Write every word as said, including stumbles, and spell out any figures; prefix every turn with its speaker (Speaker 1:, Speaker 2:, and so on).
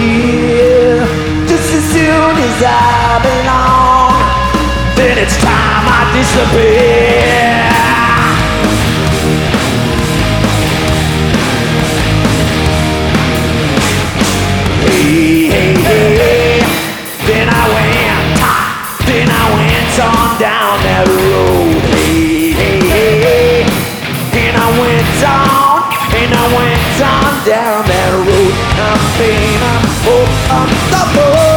Speaker 1: here. Just as soon as I belong, then it's time I disappear. Hey, hey, hey, then I went, then I went on down that road. Hey, hey, hey, and I went on, and I went on down that road. I'm paying, I'm, oh, I'm the boy.